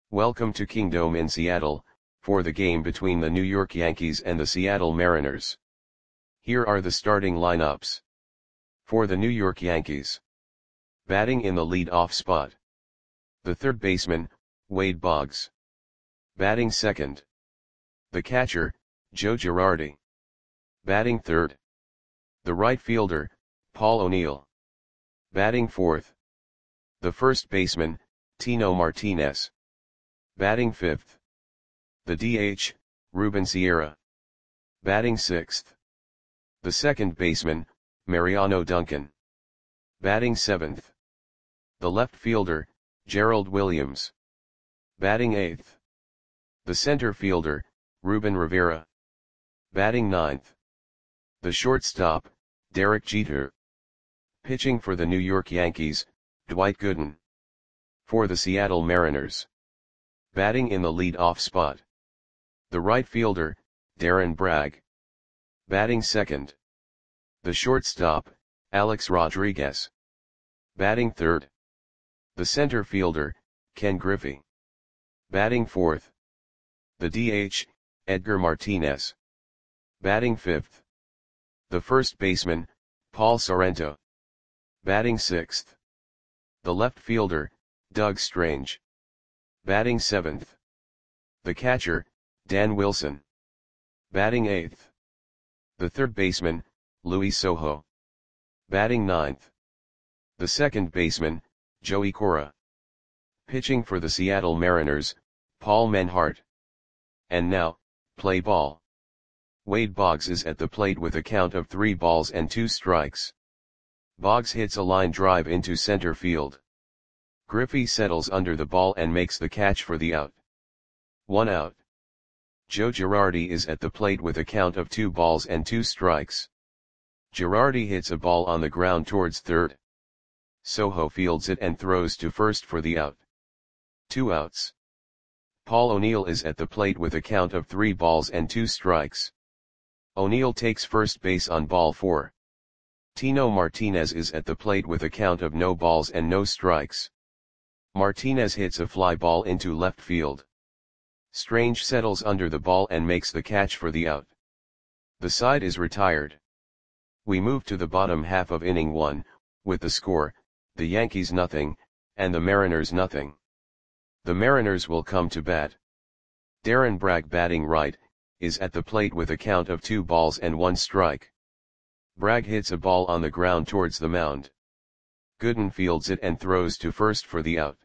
Welcome to Kingdome in Seattle, for the game between the New York Yankees and the Seattle Mariners. Here are the starting lineups. For the New York Yankees. Batting in the lead-off spot. The third baseman, Wade Boggs. Batting second. The catcher, Joe Girardi. Batting third. The right fielder, Paul O'Neill. Batting fourth. The first baseman, Tino Martinez. Batting fifth. The DH, Ruben Sierra. Batting sixth. The second baseman, Mariano Duncan. Batting seventh. The left fielder, Gerald Williams. Batting eighth. The center fielder, Ruben Rivera. Batting ninth. The shortstop, Derek Jeter. Pitching for the New York Yankees, Dwight Gooden. For the Seattle Mariners. Batting in the lead-off spot. The right fielder, Darren Bragg. Batting second. The shortstop, Alex Rodriguez. Batting third. The center fielder, Ken Griffey. Batting fourth. The DH, Edgar Martinez. Batting fifth. The first baseman, Paul Sorrento. Batting sixth. The left fielder, Doug Strange. Batting seventh. The catcher, Dan Wilson. Batting eighth. The third baseman, Luis Sojo. Batting ninth. The second baseman, Joey Cora. Pitching for the Seattle Mariners, Paul Menhart. And now, play ball. Wade Boggs is at the plate with a count of 3 balls and 2 strikes. Boggs hits a line drive into center field. Griffey settles under the ball and makes the catch for the out. 1 out. Joe Girardi is at the plate with a count of 2 balls and 2 strikes. Girardi hits a ball on the ground towards third. Sojo fields it and throws to first for the out. 2 outs. Paul O'Neill is at the plate with a count of 3 balls and 2 strikes. O'Neill takes first base on ball 4. Tino Martinez is at the plate with a count of no balls and no strikes. Martinez hits a fly ball into left field. Strange settles under the ball and makes the catch for the out. The side is retired. We move to the bottom half of inning 1, with the score, the Yankees nothing, and the Mariners nothing. The Mariners will come to bat. Darren Bragg, batting right, is at the plate with a count of 2 balls and 1 strike. Bragg hits a ball on the ground towards the mound. Gooden fields it and throws to first for the out.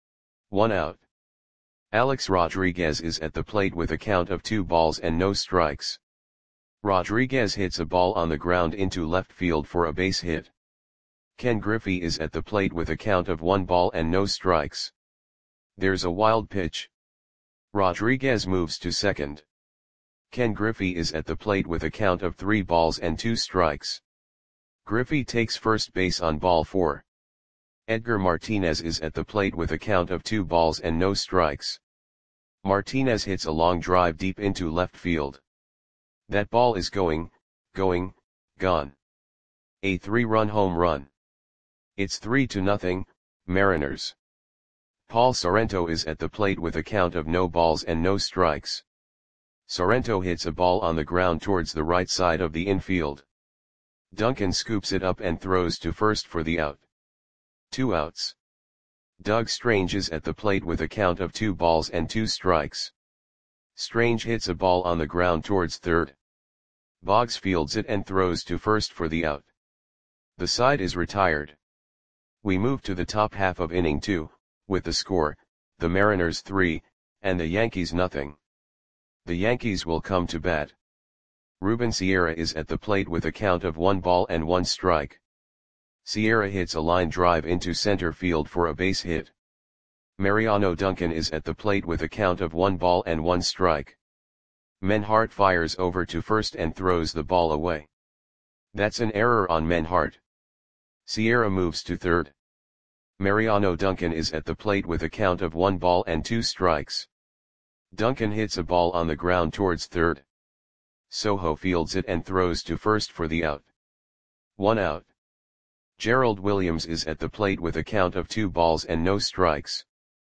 1 out. Alex Rodriguez is at the plate with a count of 2 balls and no strikes. Rodriguez hits a ball on the ground into left field for a base hit. Ken Griffey is at the plate with a count of 1 ball and no strikes. There's a wild pitch. Rodriguez moves to second. Ken Griffey is at the plate with a count of 3 balls and 2 strikes. Griffey takes first base on ball 4. Edgar Martinez is at the plate with a count of 2 balls and no strikes. Martinez hits a long drive deep into left field. That ball is gone. A 3-run home run. It's 3-0, Mariners. Paul Sorrento is at the plate with a count of no balls and no strikes. Sorrento hits a ball on the ground towards the right side of the infield. Duncan scoops it up and throws to first for the out. 2 outs. Doug Strange is at the plate with a count of 2 balls and 2 strikes. Strange hits a ball on the ground towards third. Boggs fields it and throws to first for the out. The side is retired. We move to the top half of inning 2, with the score, the Mariners 3, and the Yankees nothing. The Yankees will come to bat. Ruben Sierra is at the plate with a count of 1 ball and 1 strike. Sierra hits a line drive into center field for a base hit. Mariano Duncan is at the plate with a count of 1 ball and 1 strike. Menhart fires over to first and throws the ball away. That's an error on Menhart. Sierra moves to third. Mariano Duncan is at the plate with a count of 1 ball and 2 strikes. Duncan hits a ball on the ground towards third. Sojo fields it and throws to first for the out. 1 out. Gerald Williams is at the plate with a count of 2 balls and no strikes.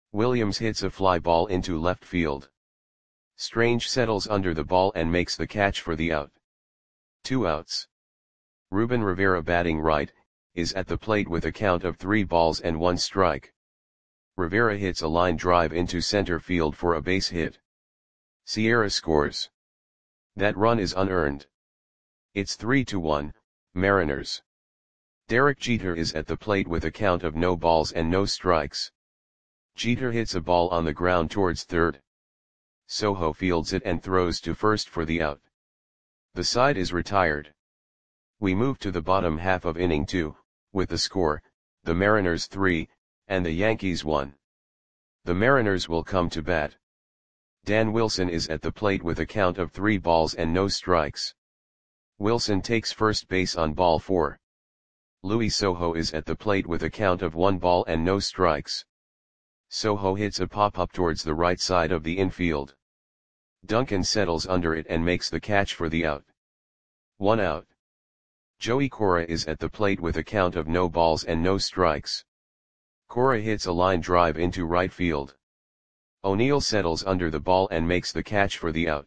Williams hits a fly ball into left field. Strange settles under the ball and makes the catch for the out. 2 outs. Ruben Rivera, batting right, is at the plate with a count of 3 balls and 1 strike. Rivera hits a line drive into center field for a base hit. Sierra scores. That run is unearned. It's 3-1, Mariners. Derek Jeter is at the plate with a count of no balls and no strikes. Jeter hits a ball on the ground towards third. Sojo fields it and throws to first for the out. The side is retired. We move to the bottom half of inning 2, with the score, the Mariners 3, and the Yankees 1. The Mariners will come to bat. Dan Wilson is at the plate with a count of 3 balls and no strikes. Wilson takes first base on ball 4. Luis Sojo is at the plate with a count of 1 ball and no strikes. Sojo hits a pop-up towards the right side of the infield. Duncan settles under it and makes the catch for the out. 1 out. Joey Cora is at the plate with a count of no balls and no strikes. Cora hits a line drive into right field. O'Neill settles under the ball and makes the catch for the out.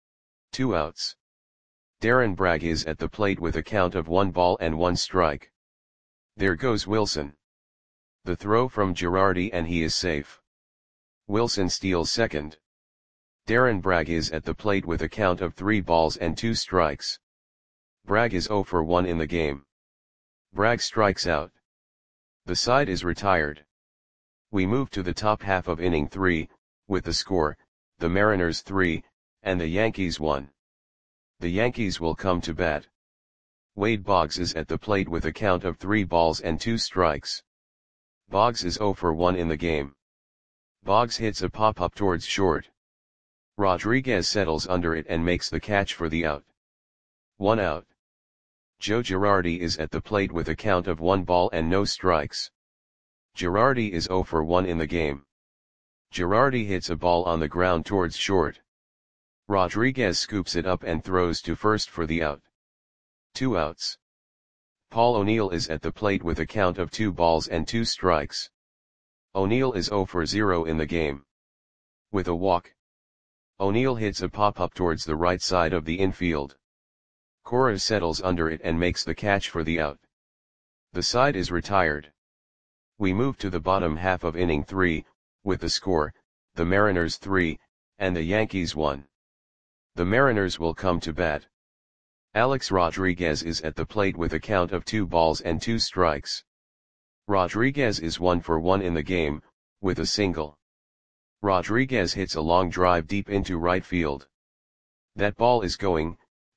2 outs. Darren Bragg is at the plate with a count of 1 ball and 1 strike. There goes Wilson. The throw from Girardi and he is safe. Wilson steals second. Darren Bragg is at the plate with a count of 3 balls and 2 strikes. Bragg is 0 for 1 in the game. Bragg strikes out. The side is retired. We move to the top half of inning 3, with the score, the Mariners 3, and the Yankees 1. The Yankees will come to bat. Wade Boggs is at the plate with a count of 3 balls and 2 strikes. Boggs is 0 for 1 in the game. Boggs hits a pop-up towards short. Rodriguez settles under it and makes the catch for the out. 1 out. Joe Girardi is at the plate with a count of 1 ball and no strikes. Girardi is 0 for 1 in the game. Girardi hits a ball on the ground towards short. Rodriguez scoops it up and throws to first for the out. 2 outs. Paul O'Neill is at the plate with a count of 2 balls and 2 strikes. O'Neill is 0 for 0 in the game. With a walk. O'Neill hits a pop-up towards the right side of the infield. Cora settles under it and makes the catch for the out. The side is retired. We move to the bottom half of inning 3, with the score, the Mariners 3, and the Yankees 1. The Mariners will come to bat. Alex Rodriguez is at the plate with a count of 2 balls and 2 strikes. Rodriguez is 1 for 1 in the game, with a single. Rodriguez hits a long drive deep into right field. That ball is gone.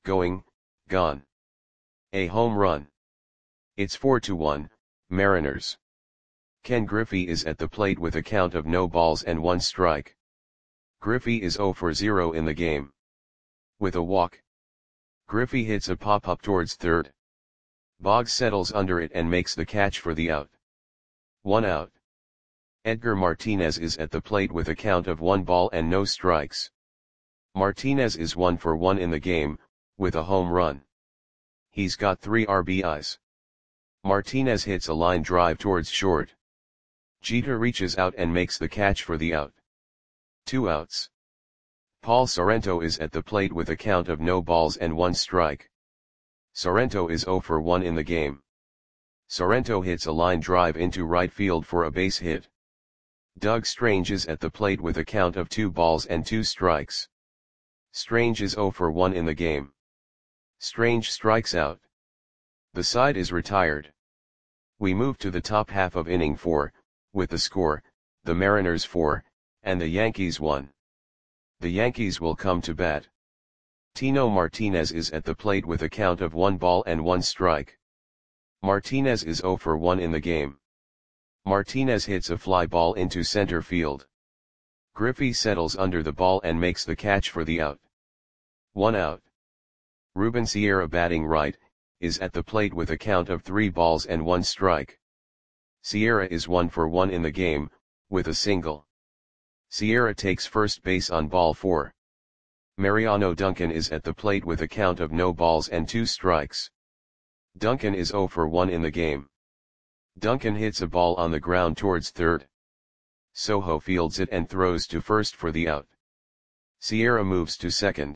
A home run. It's 4-1, Mariners. Ken Griffey is at the plate with a count of no balls and 1 strike. Griffey is 0 for 0 in the game. With a walk. Griffey hits a pop-up towards third. Boggs settles under it and makes the catch for the out. 1 out. Edgar Martinez is at the plate with a count of 1 ball and no strikes. Martinez is 1 for 1 in the game, with a home run. He's got 3 RBIs. Martinez hits a line drive towards short. Jeter reaches out and makes the catch for the out. 2 outs. Paul Sorrento is at the plate with a count of no balls and 1 strike. Sorrento is 0 for 1 in the game. Sorrento hits a line drive into right field for a base hit. Doug Strange is at the plate with a count of 2 balls and 2 strikes. Strange is 0 for 1 in the game. Strange strikes out. The side is retired. We move to the top half of inning 4, with the score, the Mariners 4, and the Yankees 1. The Yankees will come to bat. Tino Martinez is at the plate with a count of 1 ball and 1 strike. Martinez is 0 for 1 in the game. Martinez hits a fly ball into center field. Griffey settles under the ball and makes the catch for the out. 1 out. Ruben Sierra, batting right, is at the plate with a count of 3 balls and 1 strike. Sierra is 1 for 1 in the game, with a single. Sierra takes first base on ball 4. Mariano Duncan is at the plate with a count of no balls and 2 strikes. Duncan is 0 for 1 in the game. Duncan hits a ball on the ground towards third. Soho fields it and throws to first for the out. Sierra moves to second.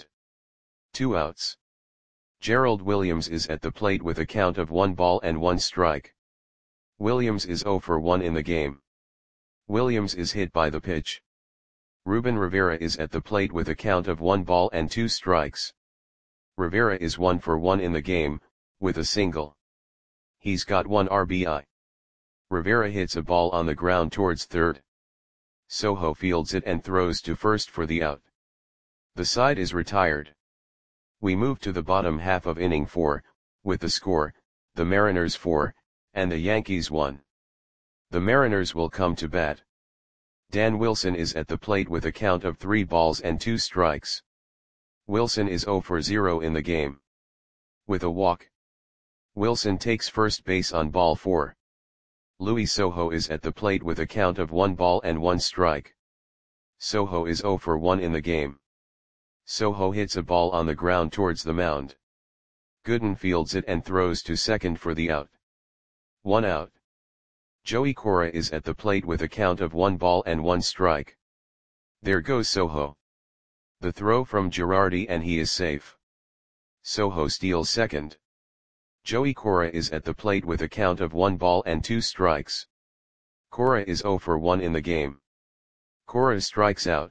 2 outs. Gerald Williams is at the plate with a count of 1 ball and 1 strike. Williams is 0 for 1 in the game. Williams is hit by the pitch. Ruben Rivera is at the plate with a count of 1 ball and 2 strikes. Rivera is 1 for 1 in the game, with a single. He's got 1 RBI. Rivera hits a ball on the ground towards third. Soho fields it and throws to first for the out. The side is retired. We move to the bottom half of inning 4, with the score, the Mariners 4, and the Yankees 1. The Mariners will come to bat. Dan Wilson is at the plate with a count of 3 balls and 2 strikes. Wilson is 0 for 0 in the game. With a walk. Wilson takes first base on ball 4. Luis Soho is at the plate with a count of 1 ball and 1 strike. Soho is 0 for 1 in the game. Soho hits a ball on the ground towards the mound. Gooden fields it and throws to second for the out. 1 out. Joey Cora is at the plate with a count of 1 ball and 1 strike. There goes Soho. The throw from Girardi and he is safe. Soho steals second. Joey Cora is at the plate with a count of 1 ball and 2 strikes. Cora is 0 for 1 in the game. Cora strikes out.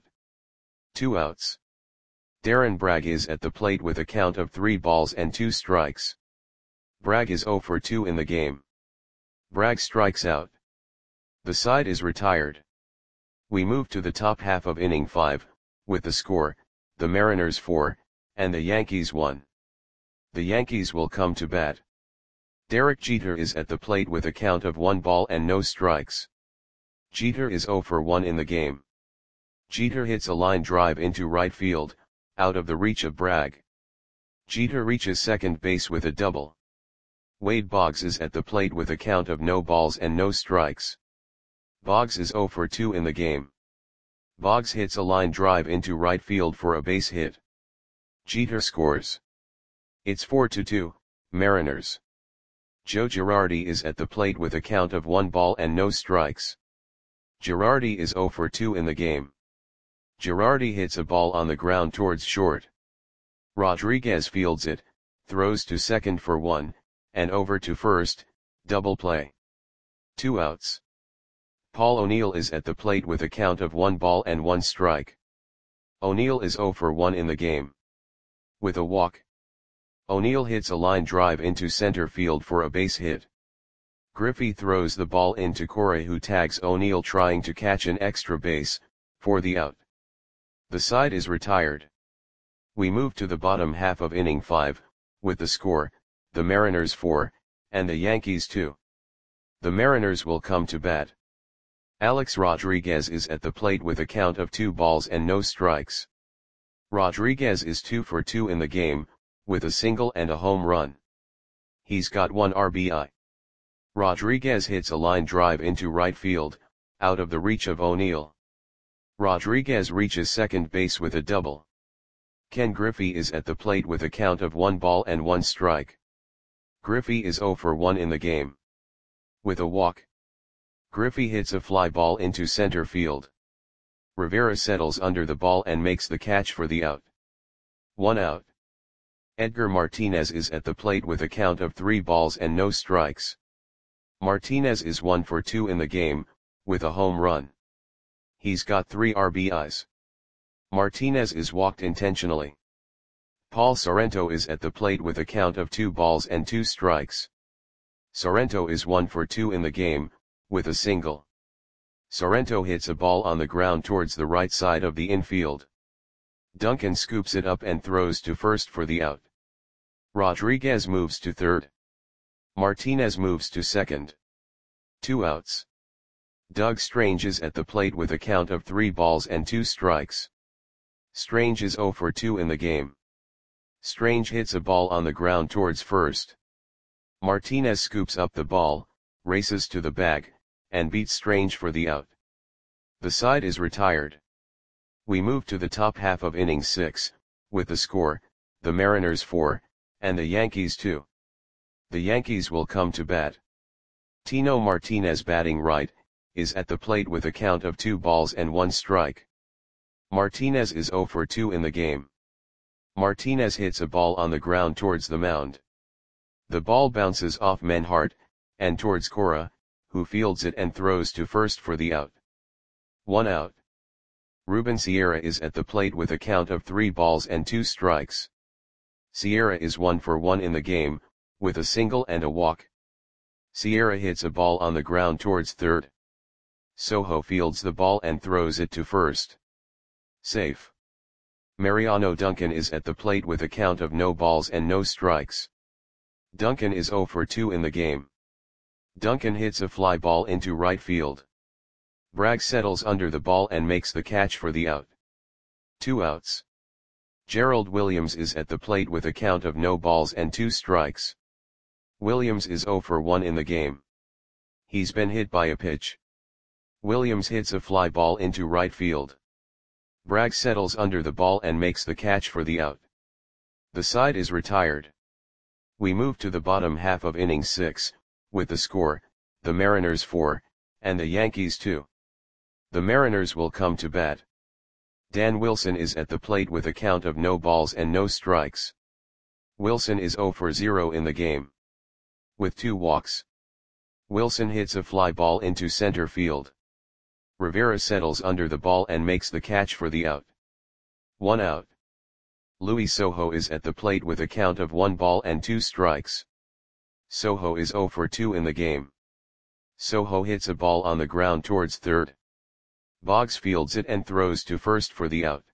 2 outs. Darren Bragg is at the plate with a count of 3 balls and 2 strikes. Bragg is 0 for 2 in the game. Bragg strikes out. The side is retired. We move to the top half of inning 5, with the score, the Mariners 4, and the Yankees 1. The Yankees will come to bat. Derek Jeter is at the plate with a count of 1 ball and no strikes. Jeter is 0 for 1 in the game. Jeter hits a line drive into right field, out of the reach of Bragg. Jeter reaches second base with a double. Wade Boggs is at the plate with a count of no balls and no strikes. Boggs is 0 for 2 in the game. Boggs hits a line drive into right field for a base hit. Jeter scores. It's 4-2, Mariners. Joe Girardi is at the plate with a count of 1 ball and no strikes. Girardi is 0 for 2 in the game. Girardi hits a ball on the ground towards short. Rodriguez fields it, throws to second for 1, and over to first, double play. 2 outs. Paul O'Neill is at the plate with a count of 1 ball and 1 strike. O'Neill is 0 for 1 in the game. With a walk. O'Neill hits a line drive into center field for a base hit. Griffey throws the ball into Corey, who tags O'Neill trying to catch an extra base, for the out. The side is retired. We move to the bottom half of inning 5, with the score, the Mariners 4, and the Yankees 2. The Mariners will come to bat. Alex Rodriguez is at the plate with a count of 2 balls and no strikes. Rodriguez is 2 for 2 in the game, with a single and a home run. He's got 1 RBI. Rodriguez hits a line drive into right field, out of the reach of O'Neill. Rodriguez reaches second base with a double. Ken Griffey is at the plate with a count of 1 ball and 1 strike. Griffey is 0 for 1 in the game. With a walk. Griffey hits a fly ball into center field. Rivera settles under the ball and makes the catch for the out. 1 out. Edgar Martinez is at the plate with a count of 3 balls and no strikes. Martinez is 1 for 2 in the game, with a home run. He's got 3 RBIs. Martinez is walked intentionally. Paul Sorrento is at the plate with a count of 2 balls and 2 strikes. Sorrento is 1 for 2 in the game, with a single. Sorrento hits a ball on the ground towards the right side of the infield. Duncan scoops it up and throws to first for the out. Rodriguez moves to third. Martinez moves to second. 2 outs. Doug Strange is at the plate with a count of 3 balls and 2 strikes. Strange is 0 for 2 in the game. Strange hits a ball on the ground towards first. Martinez scoops up the ball, races to the bag, and beats Strange for the out. The side is retired. We move to the top half of inning 6, with the score, the Mariners 4, and the Yankees 2. The Yankees will come to bat. Tino Martinez batting right, is at the plate with a count of 2 balls and 1 strike. Martinez is 0 for 2 in the game. Martinez hits a ball on the ground towards the mound. The ball bounces off Menhart, and towards Cora, who fields it and throws to first for the out. 1 out. Ruben Sierra is at the plate with a count of 3 balls and 2 strikes. Sierra is 1 for 1 in the game, with a single and a walk. Sierra hits a ball on the ground towards third. Sojo fields the ball and throws it to first. Safe. Mariano Duncan is at the plate with a count of no balls and no strikes. Duncan is 0 for 2 in the game. Duncan hits a fly ball into right field. Bragg settles under the ball and makes the catch for the out. 2 outs. Gerald Williams is at the plate with a count of no balls and 2 strikes. Williams is 0 for 1 in the game. He's been hit by a pitch. Williams hits a fly ball into right field. Bragg settles under the ball and makes the catch for the out. The side is retired. We move to the bottom half of inning 6, with the score, the Mariners 4, and the Yankees 2. The Mariners will come to bat. Dan Wilson is at the plate with a count of no balls and no strikes. Wilson is 0 for 0 in the game. With 2 walks. Wilson hits a fly ball into center field. Rivera settles under the ball and makes the catch for the out. 1 out. Luis Sojo is at the plate with a count of 1 ball and 2 strikes. Sojo is 0 for 2 in the game. Sojo hits a ball on the ground towards third. Boggs fields it and throws to first for the out.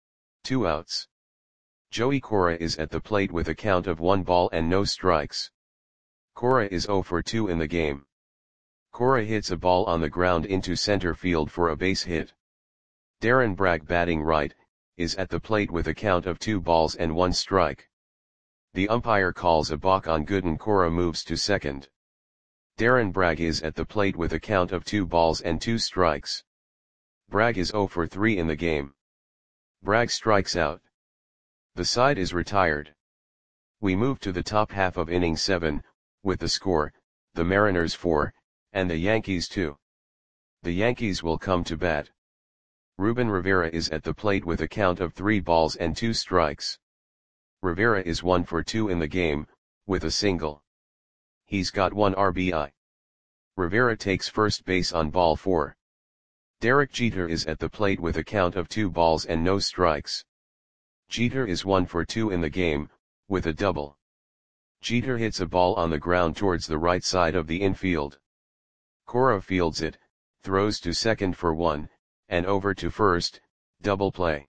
2 outs. Joey Cora is at the plate with a count of 1 ball and no strikes. Cora is 0 for 2 in the game. Cora hits a ball on the ground into center field for a base hit. Darren Bragg, batting right, is at the plate with a count of 2 balls and 1 strike. The umpire calls a balk on Gooden. Cora moves to second. Darren Bragg is at the plate with a count of 2 balls and 2 strikes. Bragg is 0 for 3 in the game. Bragg strikes out. The side is retired. We move to the top half of inning 7, with the score, the Mariners 4, and the Yankees 2. The Yankees will come to bat. Ruben Rivera is at the plate with a count of 3 balls and 2 strikes. Rivera is 1 for 2 in the game, with a single. He's got 1 RBI. Rivera takes first base on ball 4. Derek Jeter is at the plate with a count of 2 balls and no strikes. Jeter is 1 for 2 in the game, with a double. Jeter hits a ball on the ground towards the right side of the infield. Cora fields it, throws to second for 1, and over to first, double play.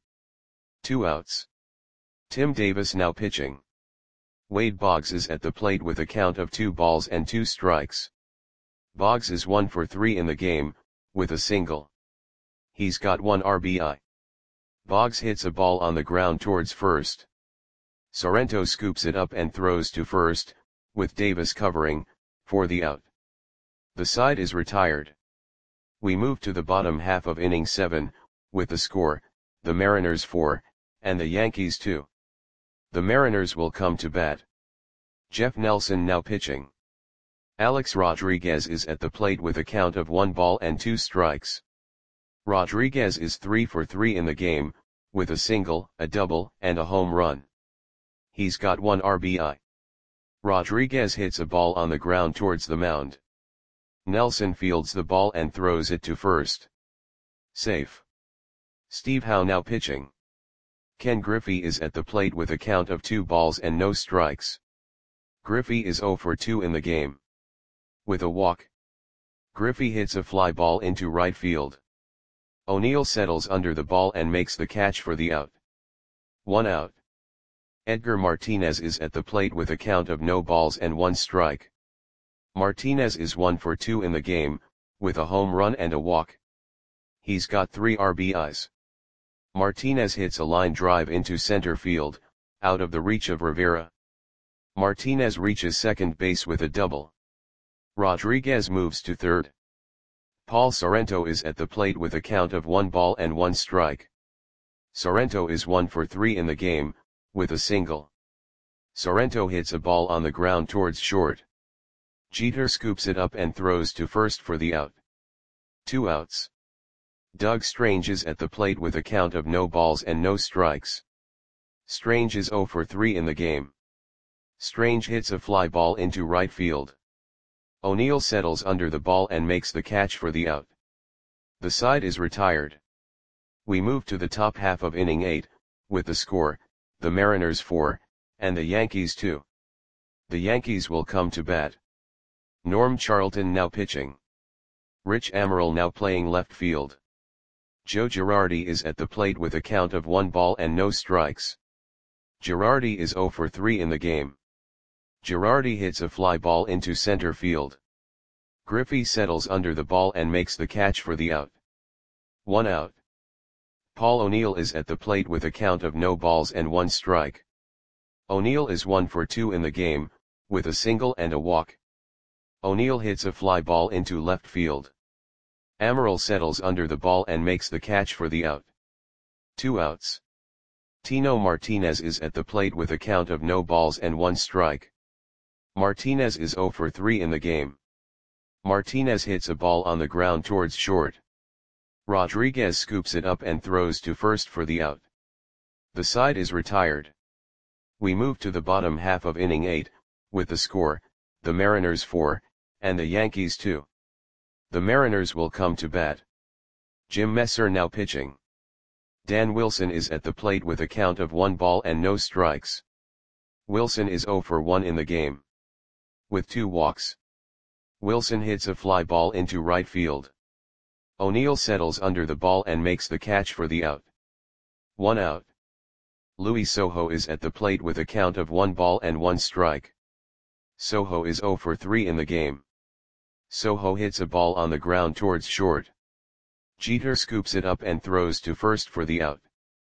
2 outs. Tim Davis now pitching. Wade Boggs is at the plate with a count of 2 balls and 2 strikes. Boggs is 1 for 3 in the game, with a single. He's got 1 RBI. Boggs hits a ball on the ground towards first. Sorrento scoops it up and throws to first, with Davis covering, for the out. The side is retired. We move to the bottom half of inning 7, with the score, the Mariners 4, and the Yankees 2. The Mariners will come to bat. Jeff Nelson now pitching. Alex Rodriguez is at the plate with a count of 1 ball and 2 strikes. Rodriguez is 3 for 3 in the game, with a single, a double, and a home run. He's got 1 RBI. Rodriguez hits a ball on the ground towards the mound. Nelson fields the ball and throws it to first. Safe. Steve Howe now pitching. Ken Griffey is at the plate with a count of 2 balls and no strikes. Griffey is 0 for 2 in the game. With a walk. Griffey hits a fly ball into right field. O'Neill settles under the ball and makes the catch for the out. 1 out. Edgar Martinez is at the plate with a count of no balls and 1 strike. Martinez is 1 for 2 in the game, with a home run and a walk. He's got 3 RBIs. Martinez hits a line drive into center field, out of the reach of Rivera. Martinez reaches second base with a double. Rodriguez moves to third. Paul Sorrento is at the plate with a count of 1 ball and 1 strike. Sorrento is 1 for 3 in the game, with a single. Sorrento hits a ball on the ground towards short. Jeter scoops it up and throws to first for the out. 2 outs. Doug Strange is at the plate with a count of no balls and no strikes. Strange is 0 for 3 in the game. Strange hits a fly ball into right field. O'Neill settles under the ball and makes the catch for the out. The side is retired. We move to the top half of inning 8, with the score, the Mariners 4, and the Yankees 2. The Yankees will come to bat. Norm Charlton now pitching. Rich Amaral now playing left field. Joe Girardi is at the plate with a count of 1 ball and no strikes. Girardi is 0 for 3 in the game. Girardi hits a fly ball into center field. Griffey settles under the ball and makes the catch for the out. 1 out. Paul O'Neill is at the plate with a count of no balls and 1 strike. O'Neill is 1 for 2 in the game, with a single and a walk. O'Neill hits a fly ball into left field. Amaral settles under the ball and makes the catch for the out. 2 outs. Tino Martinez is at the plate with a count of no balls and 1 strike. Martinez is 0 for 3 in the game. Martinez hits a ball on the ground towards short. Rodriguez scoops it up and throws to first for the out. The side is retired. We move to the bottom half of inning 8, with the score, the Mariners 4, and the Yankees 2. The Mariners will come to bat. Jim Messer now pitching. Dan Wilson is at the plate with a count of 1 ball and no strikes. Wilson is 0 for 1 in the game. With 2 walks. Wilson hits a fly ball into right field. O'Neill settles under the ball and makes the catch for the out. 1 out. Luis Sojo is at the plate with a count of 1 ball and 1 strike. Sojo is 0 for 3 in the game. Sojo hits a ball on the ground towards short. Jeter scoops it up and throws to first for the out.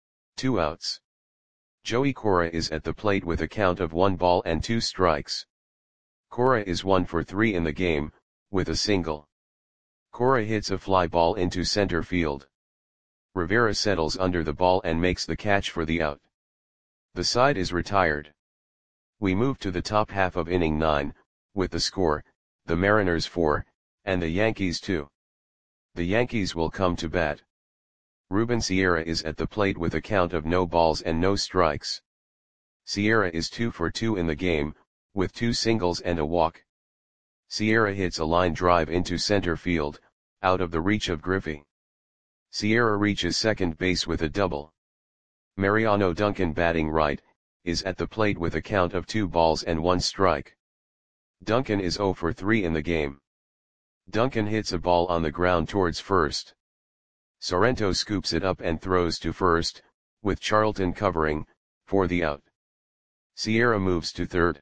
2 outs. Joey Cora is at the plate with a count of 1 ball and 2 strikes. Cora is 1 for 3 in the game, with a single. Cora hits a fly ball into center field. Rivera settles under the ball and makes the catch for the out. The side is retired. We move to the top half of inning 9, with the score, the Mariners 4, and the Yankees 2. The Yankees will come to bat. Ruben Sierra is at the plate with a count of no balls and no strikes. Sierra is 2 for 2 in the game, with 2 singles and a walk. Sierra hits a line drive into center field, out of the reach of Griffey. Sierra reaches second base with a double. Mariano Duncan, batting right, is at the plate with a count of 2 balls and 1 strike. Duncan is 0 for 3 in the game. Duncan hits a ball on the ground towards first. Sorrento scoops it up and throws to first, with Charlton covering, for the out. Sierra moves to third.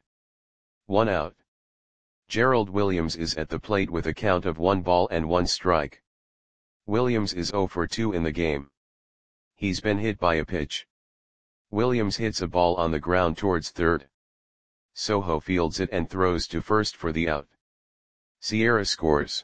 1 out. Gerald Williams is at the plate with a count of 1 ball and 1 strike. Williams is 0 for 2 in the game. He's been hit by a pitch. Williams hits a ball on the ground towards third. Sojo fields it and throws to first for the out. Sierra scores.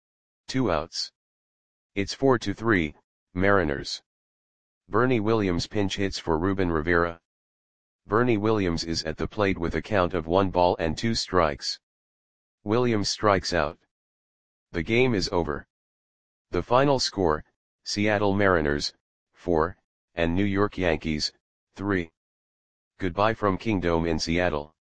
2 outs. It's 4-3, Mariners. Bernie Williams pinch hits for Ruben Rivera. Bernie Williams is at the plate with a count of 1 ball and 2 strikes. Williams strikes out. The game is over. The final score, Seattle Mariners, 4, and New York Yankees, 3. Goodbye from Kingdome in Seattle.